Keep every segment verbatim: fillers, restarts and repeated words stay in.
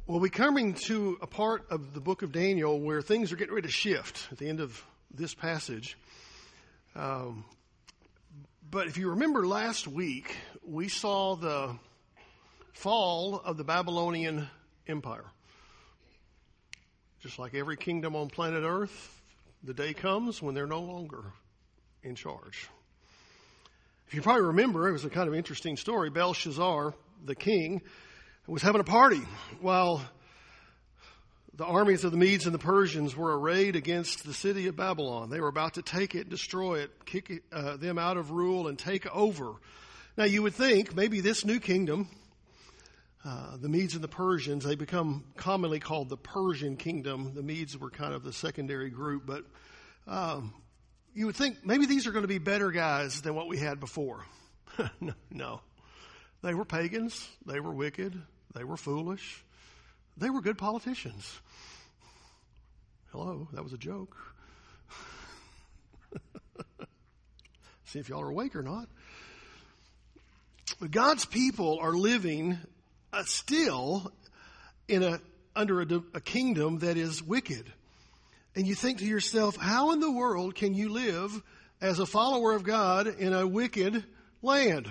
Well, we're coming to a part of the book of Daniel where things are getting ready to shift at the end of this passage. Um, but if you remember last week, we saw the fall of the Babylonian Empire. Just like every kingdom on planet Earth, the day comes when they're no longer in charge. If you probably remember, it was a kind of interesting story. Belshazzar, the king, was having a party while the armies of the Medes and the Persians were arrayed against the city of Babylon. They were about to take it, destroy it, kick it, uh, them out of rule and take over. Now you would think maybe this new kingdom, uh, the Medes and the Persians, they become commonly called the Persian kingdom. The Medes were kind of the secondary group, but um, you would think maybe these are going to be better guys than what we had before. no, no. They were pagans. They were wicked. They were foolish. They were good politicians. Hello, that was a joke. See if y'all are awake or not. But God's people are living uh, still in a under a, a kingdom that is wicked. And you think to yourself, how in the world can you live as a follower of God in a wicked land?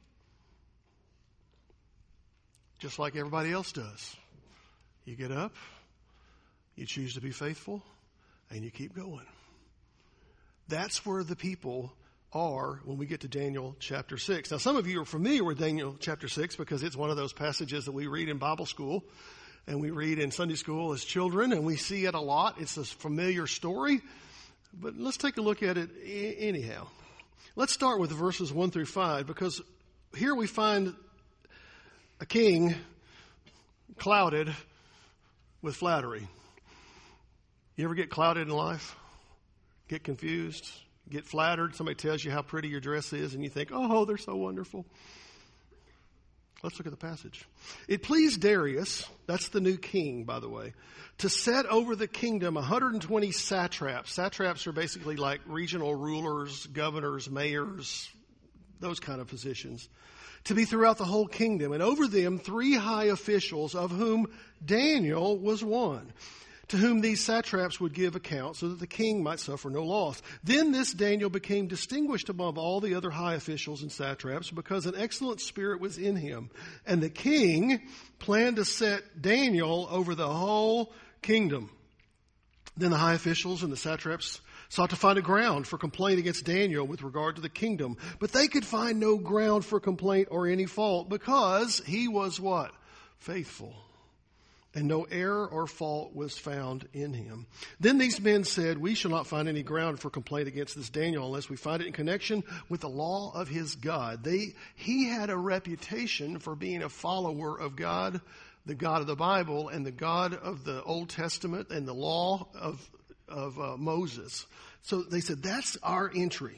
Just like everybody else does. You get up, you choose to be faithful, and you keep going. That's where the people are when we get to Daniel chapter six. Now, some of you are familiar with Daniel chapter six because it's one of those passages that we read in Bible school and we read in Sunday school as children, and we see it a lot. It's a familiar story, but let's take a look at it anyhow. Let's start with verses one through five, because here we find a king clouded with flattery. You ever get clouded in life? Get confused? Get flattered? Somebody tells you how pretty your dress is and you think, oh, they're so wonderful. Let's look at the passage. It pleased Darius, that's the new king, by the way, to set over the kingdom one hundred twenty satraps. Satraps are basically like regional rulers, governors, mayors, those kind of positions, to be throughout the whole kingdom, and over them three high officials, of whom Daniel was one, to whom these satraps would give account so that the king might suffer no loss. Then this Daniel became distinguished above all the other high officials and satraps because an excellent spirit was in him. And the king planned to set Daniel over the whole kingdom. Then the high officials and the satraps sought to find a ground for complaint against Daniel with regard to the kingdom. But they could find no ground for complaint or any fault because he was what? Faithful. And no error or fault was found in him. Then these men said, we shall not find any ground for complaint against this Daniel unless we find it in connection with the law of his God. They, he had a reputation for being a follower of God, the God of the Bible, and the God of the Old Testament and the law of, of uh, Moses. So they said, that's our entry.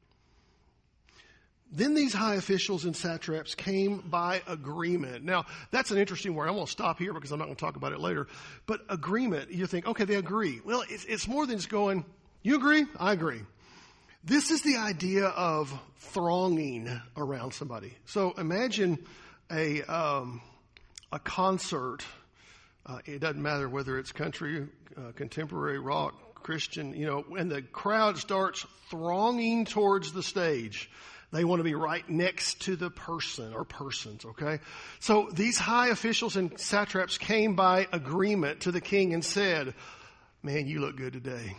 Then these high officials and satraps came by agreement. Now, that's an interesting word. I'm going to stop here because I'm not going to talk about it later. But agreement, you think, okay, they agree. Well, it's, it's more than just going, you agree? I agree. This is the idea of thronging around somebody. So imagine a, um, a concert. Uh, it doesn't matter whether it's country, uh, contemporary, rock, Christian, you know, and the crowd starts thronging towards the stage. They want to be right next to the person or persons, okay? So these high officials and satraps came by agreement to the king and said, man, you look good today.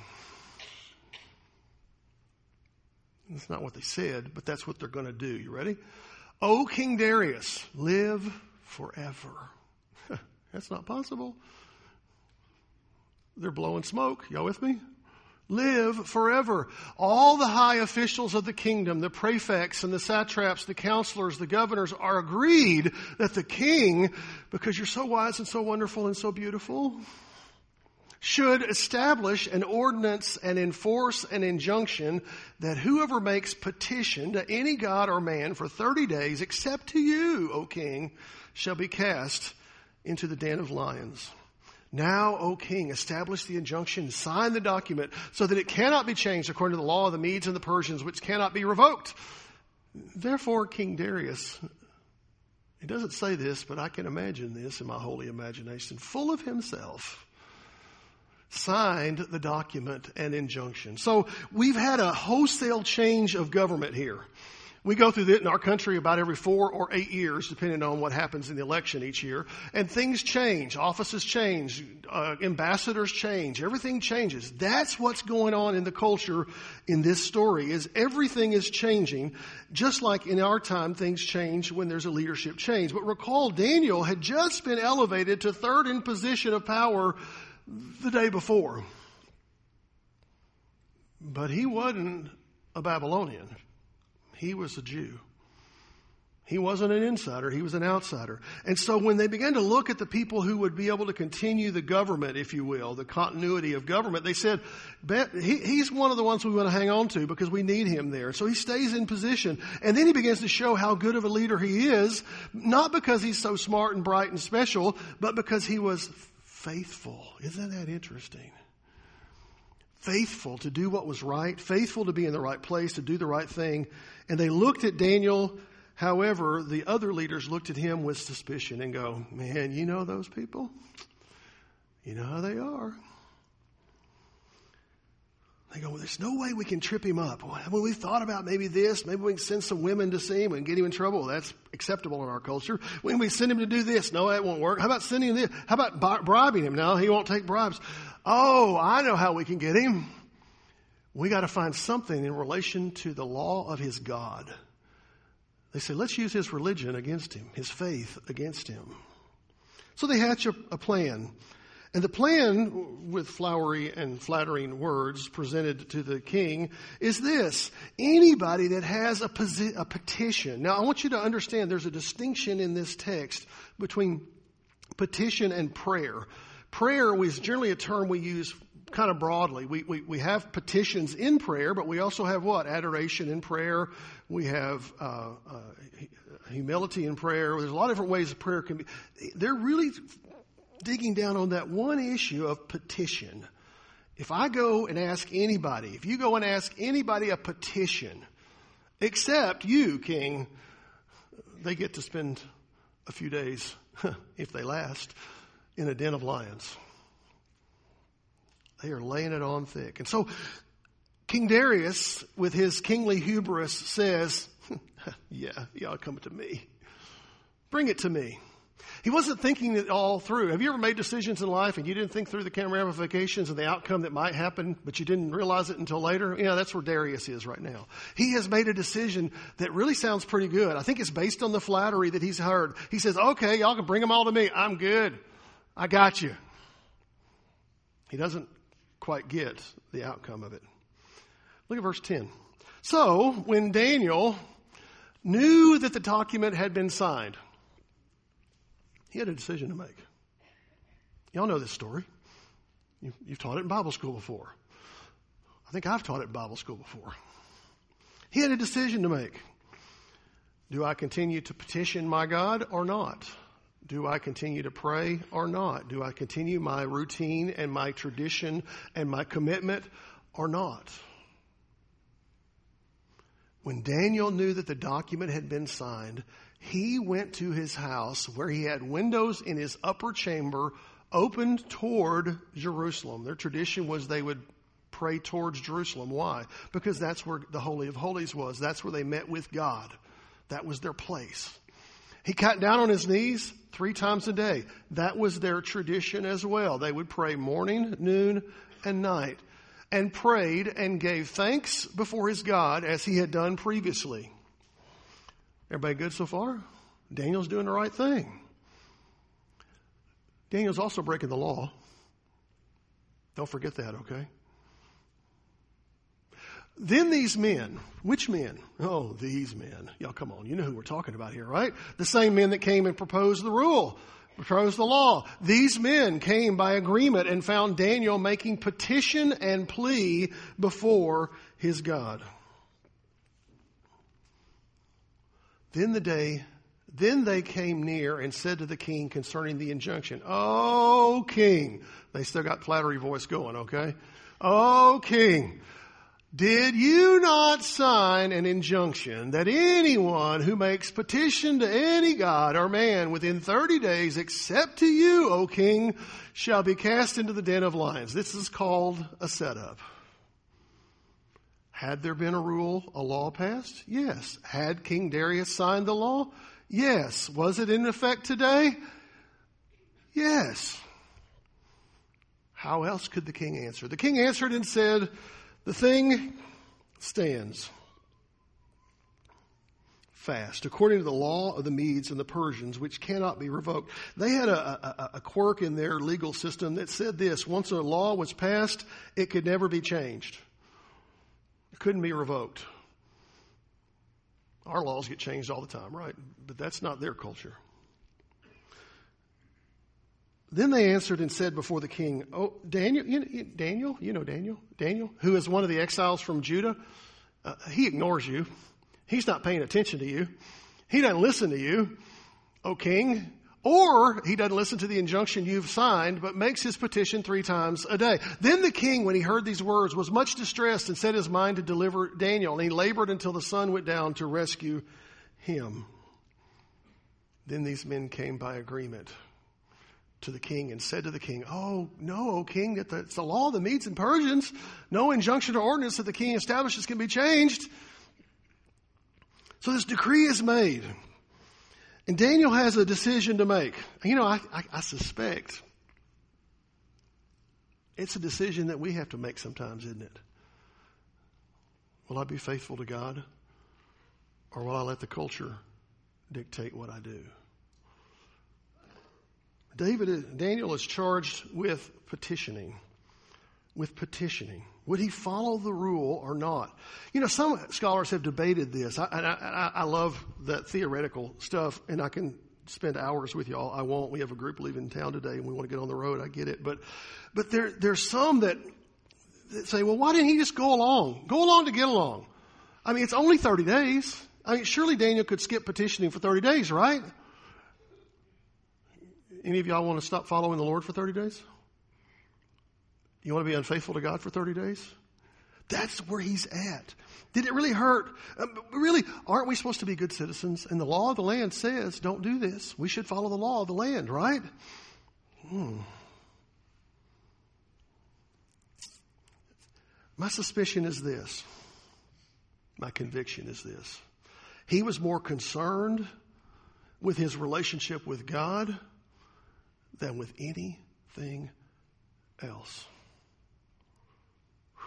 That's not what they said, but that's what they're going to do. You ready? O King Darius, live forever. That's not possible. They're blowing smoke. Y'all with me? Live forever. All the high officials of the kingdom, the prefects and the satraps, the counselors, the governors are agreed that the king, because you're so wise and so wonderful and so beautiful, should establish an ordinance and enforce an injunction that whoever makes petition to any god or man for thirty days, except to you, O king, shall be cast into the den of lions. Now, O king, establish the injunction, sign the document so that it cannot be changed according to the law of the Medes and the Persians, which cannot be revoked. Therefore, King Darius He doesn't say this, but I can imagine this in my holy imagination. Full of himself, signed the document and injunction. So we've had a wholesale change of government here. We go through it in our country about every four or eight years, depending on what happens in the election each year. And things change. Offices change. Uh, ambassadors change. Everything changes. That's what's going on in the culture in this story, is everything is changing. Just like in our time, things change when there's a leadership change. But recall, Daniel had just been elevated to third in position of power the day before. But he wasn't a Babylonian. He was a Jew. He wasn't an insider. He was an outsider. And so when they began to look at the people who would be able to continue the government, if you will, the continuity of government, they said, he, he's one of the ones we want to hang on to because we need him there. So he stays in position. And then he begins to show how good of a leader he is, not because he's so smart and bright and special, but because he was faithful. Isn't that interesting? Faithful to do what was right, faithful to be in the right place, to do the right thing. And they looked at Daniel. However, the other leaders looked at him with suspicion and go, man, you know those people? You know how they are. They go, well, there's no way we can trip him up. Well, we've thought about maybe this. Maybe we can send some women to see him and get him in trouble. Well, that's acceptable in our culture. When we send him to do this, no, that won't work. How about sending him this? How about bribing him? No, he won't take bribes. Oh, I know how we can get him. We got to find something in relation to the law of his God. They say, let's use his religion against him, his faith against him. So they hatch a, a plan. And the plan, with flowery and flattering words presented to the king, is this. Anybody that has a, posi- a petition. Now, I want you to understand there's a distinction in this text between petition and prayer. Prayer is generally a term we use kind of broadly. We, we, we have petitions in prayer, but we also have what? Adoration in prayer. We have uh, uh, humility in prayer. There's a lot of different ways prayer can be. They're really digging down on that one issue of petition. If I go and ask anybody, if you go and ask anybody a petition, except you, king, they get to spend a few days, if they last, in a den of lions. They are laying it on thick. And so King Darius, with his kingly hubris, says, yeah, y'all come to me. Bring it to me. He wasn't thinking it all through. Have you ever made decisions in life and you didn't think through the kind of ramifications and the outcome that might happen, but you didn't realize it until later? You know, that's where Darius is right now. He has made a decision that really sounds pretty good. I think it's based on the flattery that he's heard. He says, okay, y'all can bring them all to me. I'm good. I got you. He doesn't quite get the outcome of it. Look at verse ten. So when Daniel knew that the document had been signed, he had a decision to make. Y'all know this story. You've, you've taught it in Bible school before. I think I've taught it in Bible school before. He had a decision to make. Do I continue to petition my God or not? Do I continue to pray or not? Do I continue my routine and my tradition and my commitment or not? When Daniel knew that the document had been signed, he went to his house where he had windows in his upper chamber opened toward Jerusalem. Their tradition was they would pray towards Jerusalem. Why? Because that's where the Holy of Holies was. That's where they met with God. That was their place. He got down on his knees three times a day. That was their tradition as well. They would pray morning, noon, and night, and prayed and gave thanks before his God as he had done previously. Everybody good so far? Daniel's doing the right thing. Daniel's also breaking the law. Don't forget that, okay? Then these men, which men? Oh, these men. Y'all come on, you know who we're talking about here, right? The same men that came and proposed the rule, proposed the law. These men came by agreement and found Daniel making petition and plea before his God. Then the day, then they came near and said to the king concerning the injunction, "Oh, king." They still got flattery voice going, okay? "Oh, king, did you not sign an injunction that anyone who makes petition to any god or man within thirty days, except to you, O king, shall be cast into the den of lions? This is called a setup. Had there been a rule, a law passed? Yes. Had King Darius signed the law? Yes. Was it in effect today? Yes. How else could the king answer? The king answered and said, the thing stands fast, according to the law of the Medes and the Persians, which cannot be revoked. They had a, a, a quirk in their legal system that said this: once a law was passed, it could never be changed. It couldn't be revoked. Our laws get changed all the time, right? But that's not their culture. Then they answered and said before the king, oh, Daniel, you know, Daniel, you know Daniel, Daniel, who is one of the exiles from Judah, uh, he ignores you. He's not paying attention to you. He doesn't listen to you, O king, or he doesn't listen to the injunction you've signed, but makes his petition three times a day. Then the king, when he heard these words, was much distressed and set his mind to deliver Daniel, and he labored until the sun went down to rescue him. Then these men came by agreement to the king and said to the king, oh, no, O king, that it's the law of the Medes and Persians. No injunction or ordinance that the king establishes can be changed. So this decree is made. And Daniel has a decision to make. You know, I, I, I suspect it's a decision that we have to make sometimes, isn't it? Will I be faithful to God, or will I let the culture dictate what I do? David, Daniel is charged with petitioning, with petitioning. Would he follow the rule or not? You know, some scholars have debated this. I, I, I love that theoretical stuff, and I can spend hours with y'all. I won't. We have a group leaving town today, and we want to get on the road. I get it. But but there there's some that, that say, well, why didn't he just go along? Go along to get along. I mean, it's only thirty days. I mean, surely Daniel could skip petitioning for thirty days, right? Any of y'all want to stop following the Lord for thirty days? You want to be unfaithful to God for thirty days? That's where he's at. Did it really hurt? Uh, really, aren't we supposed to be good citizens? And the law of the land says, don't do this. We should follow the law of the land, right? Hmm. My suspicion is this. My conviction is this. He was more concerned with his relationship with God than with anything else. Whew.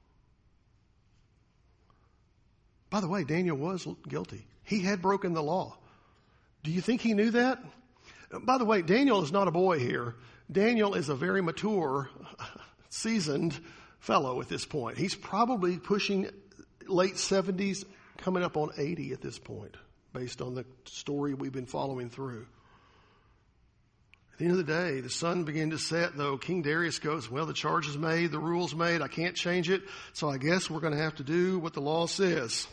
By the way, Daniel was guilty. He had broken the law. Do you think he knew that? By the way, Daniel is not a boy here. Daniel is a very mature, seasoned fellow at this point. He's probably pushing late seventies, coming up on eighty at this point, based on the story we've been following through. At the end of the day, the sun began to set, though. King Darius goes, well, the charge is made, the rule's made, I can't change it, so I guess we're going to have to do what the law says.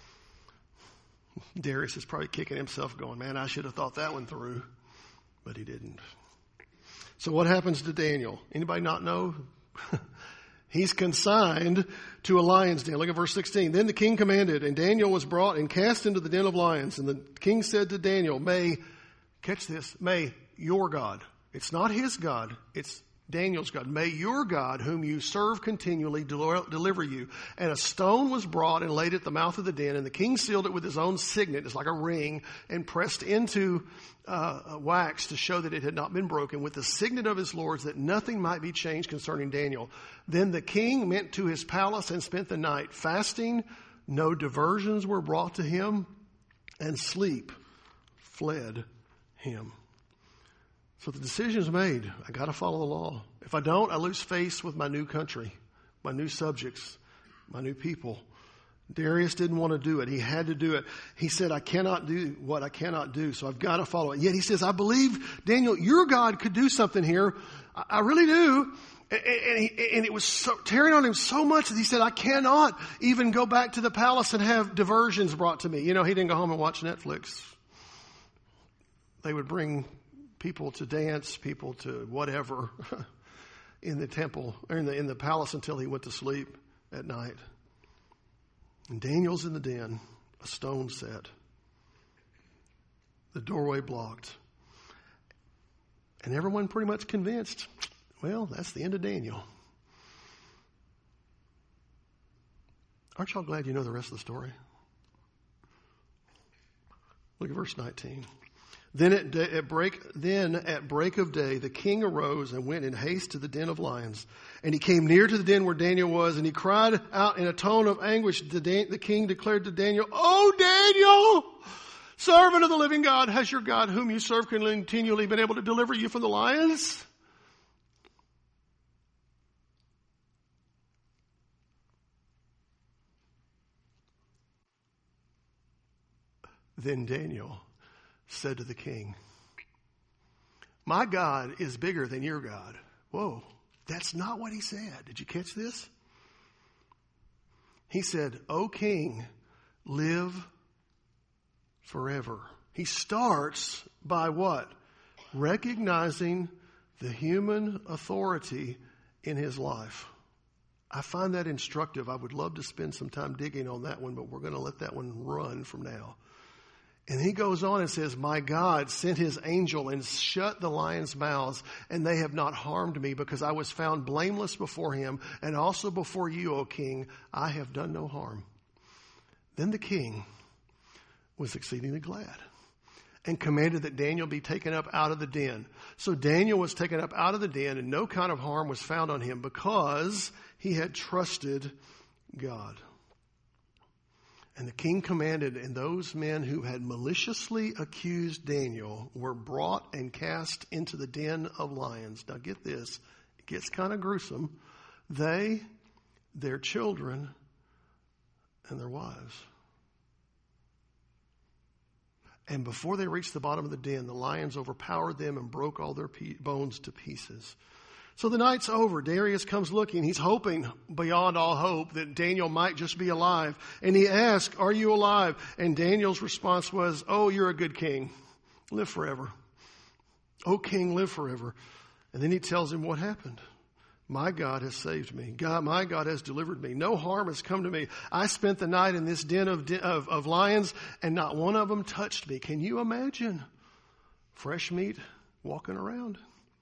Darius is probably kicking himself going, man, I should have thought that one through, but he didn't. So what happens to Daniel? Anybody not know? He's consigned to a lion's den. Look at verse sixteen. Then the king commanded, and Daniel was brought and cast into the den of lions. And the king said to Daniel, may, catch this, may your God, it's not his God, it's Daniel's God. May your God, whom you serve continually, del- deliver you. And a stone was brought and laid at the mouth of the den, and the king sealed it with his own signet, it's like a ring, and pressed into uh, wax to show that it had not been broken, with the signet of his lords, that nothing might be changed concerning Daniel. Then the king went to his palace and spent the night fasting. No diversions were brought to him, and sleep fled him. So the decision is made. I got to follow the law. If I don't, I lose face with my new country, my new subjects, my new people. Darius didn't want to do it. He had to do it. He said, I cannot do what I cannot do, so I've got to follow it. Yet he says, I believe, Daniel, your God could do something here. I, I really do. And, and, he, and it was so, tearing on him so much that he said, I cannot even go back to the palace and have diversions brought to me. You know, he didn't go home and watch Netflix. They would bring people to dance, people to whatever in the temple or in the in the palace until he went to sleep at night. And Daniel's in the den, a stone set, the doorway blocked. And everyone pretty much convinced, well, that's the end of Daniel. Aren't y'all glad you know the rest of the story? Look at verse nineteen. Then at, day, at break, then at break of day, the king arose and went in haste to the den of lions. And he came near to the den where Daniel was, and he cried out in a tone of anguish. The, Dan, the king declared to Daniel, "Oh, Daniel, servant of the living God, has your God whom you serve continually been able to deliver you from the lions?" Then Daniel said to the king, "My God is bigger than your God." Whoa, that's not what he said. Did you catch this? He said, "O king, live forever." He starts by what? Recognizing the human authority in his life. I find that instructive. I would love to spend some time digging on that one, but we're going to let that one run from now. And he goes on and says, "My God sent his angel and shut the lions' mouths, and they have not harmed me, because I was found blameless before him, and also before you, O king. I have done no harm." Then the king was exceedingly glad and commanded that Daniel be taken up out of the den. So Daniel was taken up out of the den, and no kind of harm was found on him, because he had trusted God. And the king commanded, and those men who had maliciously accused Daniel were brought and cast into the den of lions. Now get this, it gets kind of gruesome. They, their children, and their wives. And before they reached the bottom of the den, the lions overpowered them and broke all their pe- bones to pieces. So the night's over. Darius comes looking. He's hoping beyond all hope that Daniel might just be alive. And he asks, "Are you alive?" And Daniel's response was, "Oh, you're a good king. Live forever. Oh, king, live forever." And then he tells him what happened. "My God has saved me. God, my God has delivered me. No harm has come to me. I spent the night in this den of, of, of lions, and not one of them touched me." Can you imagine fresh meat walking around?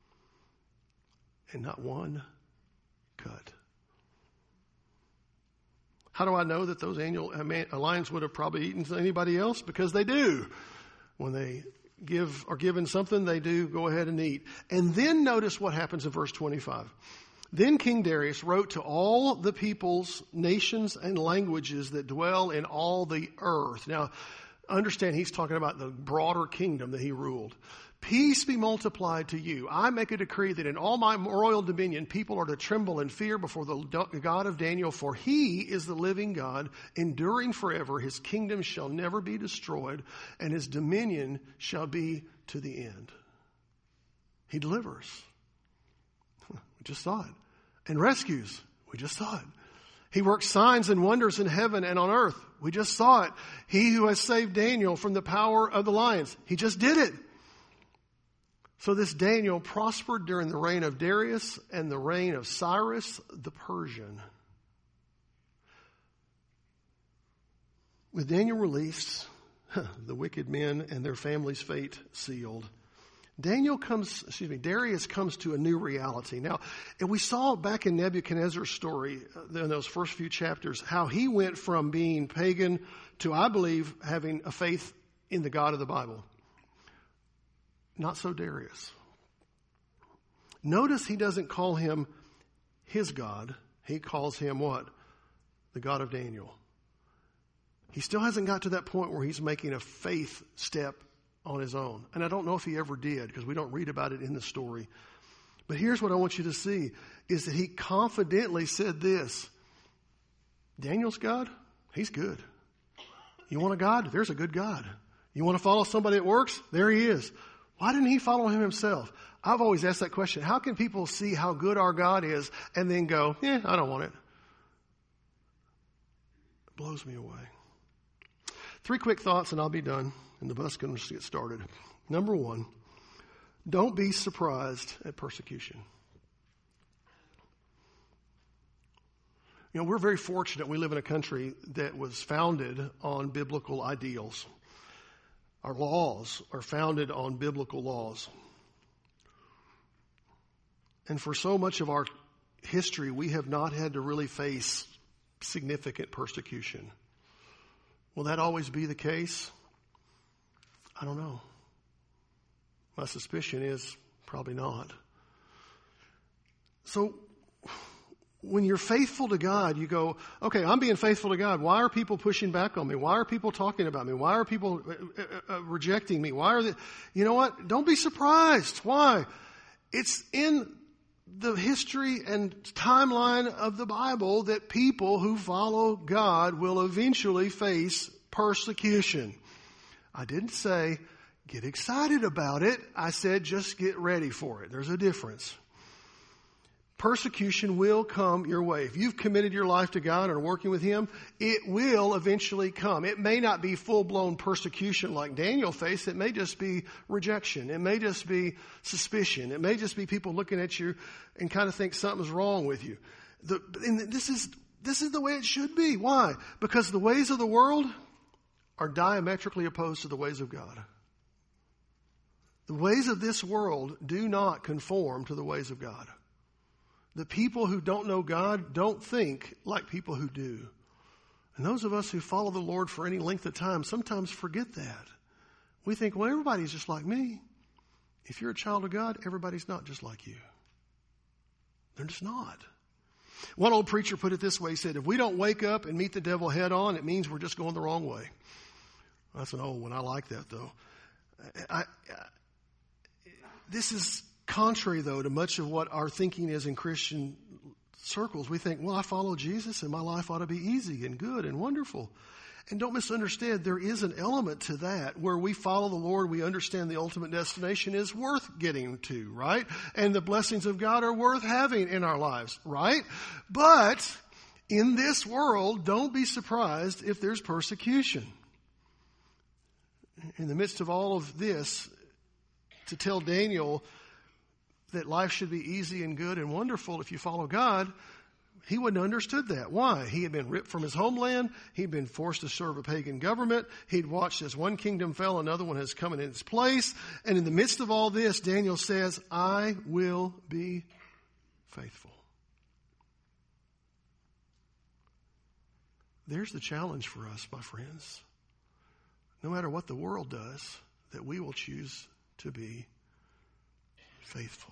And not one cut. How do I know that those annual lions would have probably eaten anybody else? Because they do. When they give are given something, they do go ahead and eat. And then notice what happens in verse twenty-five. Then King Darius wrote to all the peoples, nations, and languages that dwell in all the earth. Now, understand he's talking about the broader kingdom that he ruled. "Peace be multiplied to you. I make a decree that in all my royal dominion people are to tremble and fear before the God of Daniel, for he is the living God, enduring forever. His kingdom shall never be destroyed, and his dominion shall be to the end." He delivers. We just saw it. And rescues. We just saw it. He works signs and wonders in heaven and on earth. We just saw it. He who has saved Daniel from the power of the lions. He just did it. So this Daniel prospered during the reign of Darius and the reign of Cyrus the Persian. With Daniel released, the wicked men and their families' fate sealed, Daniel comes, excuse me, Darius comes to a new reality. Now, and we saw back in Nebuchadnezzar's story, in those first few chapters, how he went from being pagan to, I believe, having a faith in the God of the Bible. Not so Darius. Notice he doesn't call him his God. He calls him what? The God of Daniel. He still hasn't got to that point where he's making a faith step on his own. And I don't know if he ever did, because we don't read about it in the story. But here's what I want you to see, is that he confidently said this: Daniel's God, he's good. You want a God? There's a good God. You want to follow somebody that works? There he is. Why didn't he follow him himself? I've always asked that question. How can people see how good our God is and then go, yeah, I don't want it? It blows me away. Three quick thoughts and I'll be done, and the bus can just get started. Number one, don't be surprised at persecution. You know, we're very fortunate. We live in a country that was founded on biblical ideals. Our laws are founded on biblical laws. And for so much of our history, we have not had to really face significant persecution. Will that always be the case? I don't know. My suspicion is probably not. So when you're faithful to God, you go, okay, I'm being faithful to God. Why are people pushing back on me? Why are people talking about me? Why are people uh, uh, rejecting me? Why are they? You know what? Don't be surprised. Why? It's in the history and timeline of the Bible that people who follow God will eventually face persecution. I didn't say get excited about it. I said just get ready for it. There's a difference. Persecution will come your way. If you've committed your life to God and are working with Him, it will eventually come. It may not be full-blown persecution like Daniel faced. It may just be rejection. It may just be suspicion. It may just be people looking at you and kind of think something's wrong with you. The, and this is, this is the way it should be. Why? Because the ways of the world are diametrically opposed to the ways of God. The ways of this world do not conform to the ways of God. The people who don't know God don't think like people who do. And those of us who follow the Lord for any length of time sometimes forget that. We think, well, everybody's just like me. If you're a child of God, everybody's not just like you. They're just not. One old preacher put it this way. He said, if we don't wake up and meet the devil head on, it means we're just going the wrong way. That's an old one. I like that, though. I, I, this is contrary, though, to much of what our thinking is in Christian circles. We think, well, I follow Jesus and my life ought to be easy and good and wonderful. And don't misunderstand, there is an element to that where we follow the Lord, we understand the ultimate destination is worth getting to, right? And the blessings of God are worth having in our lives, right? But in this world, don't be surprised if there's persecution. In the midst of all of this, to tell Daniel that life should be easy and good and wonderful if you follow God, he wouldn't have understood that. Why? He had been ripped from his homeland. He'd been forced to serve a pagan government. He'd watched as one kingdom fell, another one has come in its place. And in the midst of all this, Daniel says, I will be faithful. There's the challenge for us, my friends. No matter what the world does, that we will choose to be faithful.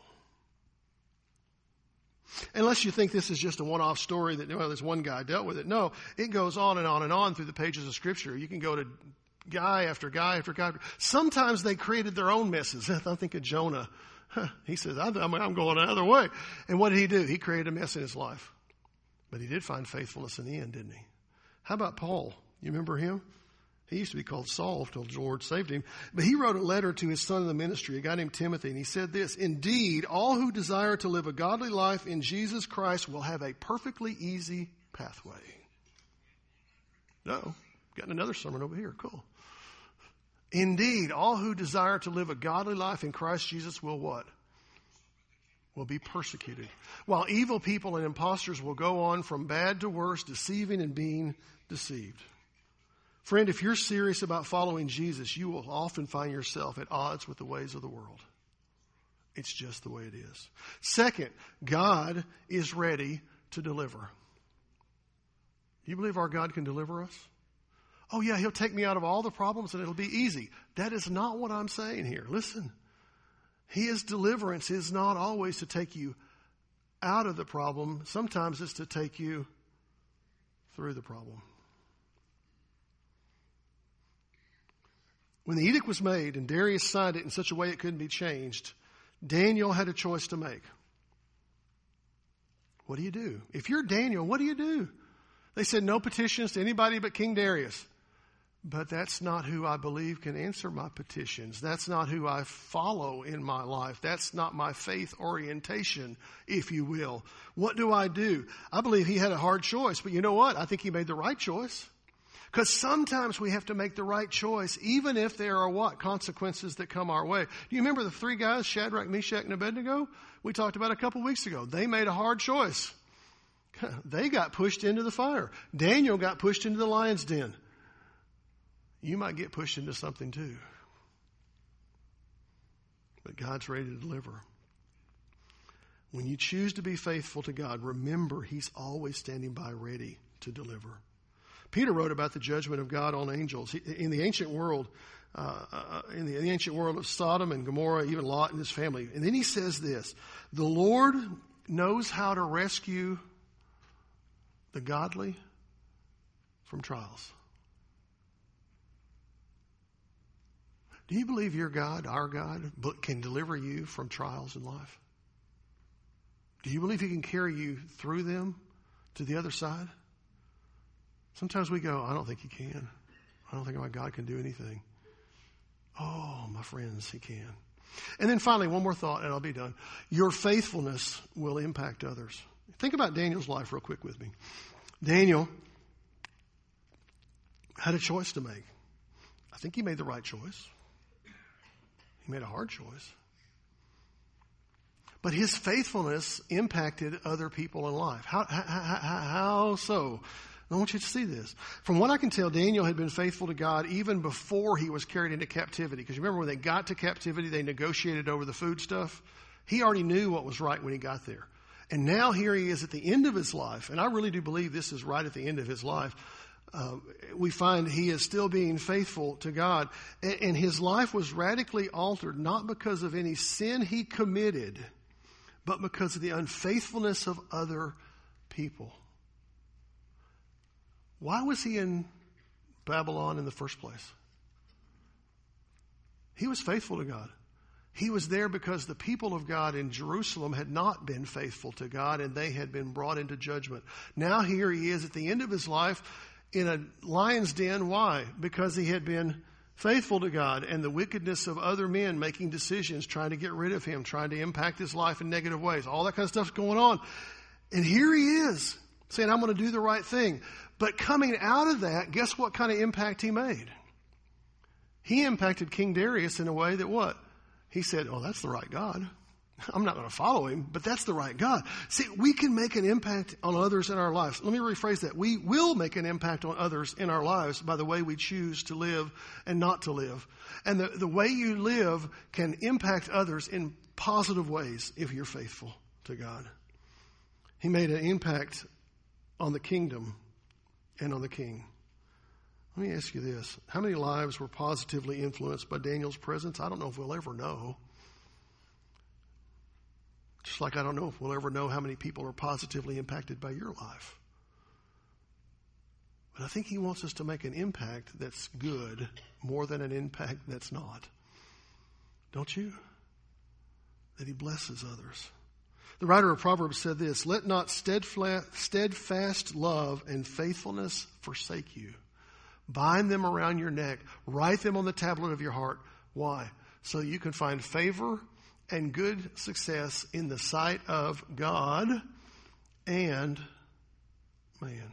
Unless you think this is just a one-off story that, well, this one guy dealt with it. No, it goes on and on and on through the pages of Scripture. You can go to guy after guy after guy. Sometimes they created their own messes. I think of Jonah. He says, I'm going another way. And what did he do? He created a mess in his life. But he did find faithfulness in the end, didn't he? How about Paul? You remember him? He used to be called Saul until the Lord saved him. But he wrote a letter to his son in the ministry, a guy named Timothy, and he said this, indeed, all who desire to live a godly life in Jesus Christ will have a perfectly easy pathway. No, got another sermon over here. Cool. Indeed, all who desire to live a godly life in Christ Jesus will what? Will be persecuted. While evil people and impostors will go on from bad to worse, deceiving and being deceived. Friend, if you're serious about following Jesus, you will often find yourself at odds with the ways of the world. It's just the way it is. Second, God is ready to deliver. You believe our God can deliver us? Oh yeah, He'll take me out of all the problems and it'll be easy. That is not what I'm saying here. Listen, His deliverance is not always to take you out of the problem. Sometimes it's to take you through the problem. When the edict was made and Darius signed it in such a way it couldn't be changed, Daniel had a choice to make. What do you do? If you're Daniel, what do you do? They said no petitions to anybody but King Darius. But that's not who I believe can answer my petitions. That's not who I follow in my life. That's not my faith orientation, if you will. What do I do? I believe he had a hard choice, but you know what? I think he made the right choice. Because sometimes we have to make the right choice, even if there are what? Consequences that come our way. Do you remember the three guys, Shadrach, Meshach, and Abednego? We talked about a couple weeks ago. They made a hard choice. They got pushed into the fire. Daniel got pushed into the lion's den. You might get pushed into something too. But God's ready to deliver. When you choose to be faithful to God, remember He's always standing by ready to deliver. Peter wrote about the judgment of God on angels. He, in the ancient world, uh, uh, in, the, in the ancient world of Sodom and Gomorrah, even Lot and his family. And then he says this, the Lord knows how to rescue the godly from trials. Do you believe your God, our God, can deliver you from trials in life? Do you believe He can carry you through them to the other side? Sometimes we go, I don't think He can. I don't think my God can do anything. Oh, my friends, He can. And then finally, one more thought, and I'll be done. Your faithfulness will impact others. Think about Daniel's life real quick with me. Daniel had a choice to make. I think he made the right choice. He made a hard choice. But his faithfulness impacted other people in life. How, how, how, how so? I want you to see this. From what I can tell, Daniel had been faithful to God even before he was carried into captivity. Because remember, when they got to captivity, they negotiated over the food stuff. He already knew what was right when he got there. And now here he is at the end of his life. And I really do believe this is right at the end of his life. Uh, we find he is still being faithful to God. And, and his life was radically altered, not because of any sin he committed, but because of the unfaithfulness of other people. Why was he in Babylon in the first place? He was faithful to God. He was there because the people of God in Jerusalem had not been faithful to God and they had been brought into judgment. Now here he is at the end of his life in a lion's den. Why? Because he had been faithful to God and the wickedness of other men making decisions, trying to get rid of him, trying to impact his life in negative ways. All that kind of stuff's going on. And here he is saying, I'm going to do the right thing. But coming out of that, guess what kind of impact he made? He impacted King Darius in a way that what? He said, oh, that's the right God. I'm not going to follow him, but that's the right God. See, we can make an impact on others in our lives. Let me rephrase that. We will make an impact on others in our lives by the way we choose to live and not to live. And the, the way you live can impact others in positive ways if you're faithful to God. He made an impact on the kingdom and on the king. Let me ask you this. How many lives were positively influenced by Daniel's presence? I don't know if we'll ever know. Just like I don't know if we'll ever know how many people are positively impacted by your life. But I think he wants us to make an impact that's good more than an impact that's not. Don't you? That he blesses others. The writer of Proverbs said this, let not steadfast love and faithfulness forsake you. Bind them around your neck. Write them on the tablet of your heart. Why? So you can find favor and good success in the sight of God and man.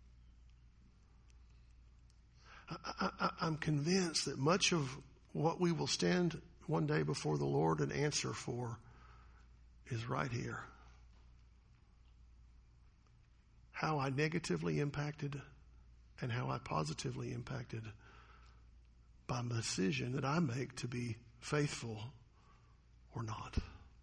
I, I, I'm convinced that much of what we will stand one day before the Lord and answer for is right here. How I negatively impacted and how I positively impacted by the decision that I make to be faithful or not.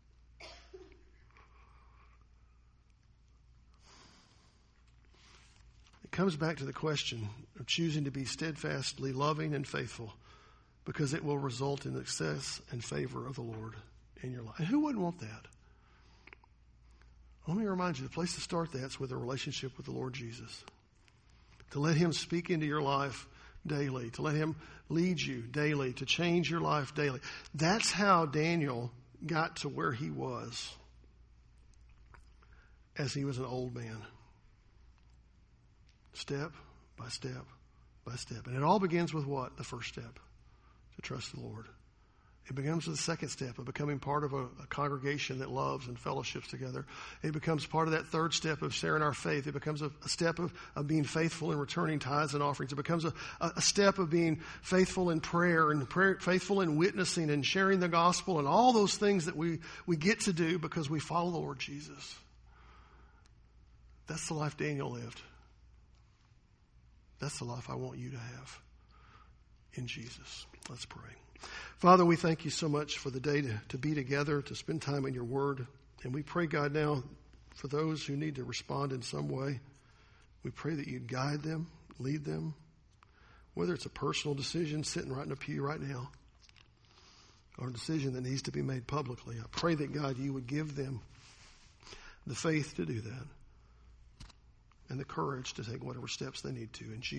It comes back to the question of choosing to be steadfastly loving and faithful because it will result in the success and favor of the Lord in your life. And who wouldn't want that? Let me remind you, the place to start that's with a relationship with the Lord Jesus. To let him speak into your life daily, to let him lead you daily, to change your life daily. That's how Daniel got to where he was as he was an old man. Step by step by step. And it all begins with what? The first step, to trust the Lord. It becomes the second step of becoming part of a, a congregation that loves and fellowships together. It becomes part of that third step of sharing our faith. It becomes a, a step of, of being faithful in returning tithes and offerings. It becomes a, a step of being faithful in prayer and prayer, faithful in witnessing and sharing the gospel and all those things that we, we get to do because we follow the Lord Jesus. That's the life Daniel lived. That's the life I want you to have in Jesus. Let's pray. Father, we thank you so much for the day to, to be together, to spend time in your word. And we pray, God, now for those who need to respond in some way, we pray that you'd guide them, lead them, whether it's a personal decision sitting right in a pew right now or a decision that needs to be made publicly. I pray that, God, you would give them the faith to do that and the courage to take whatever steps they need to. In Jesus'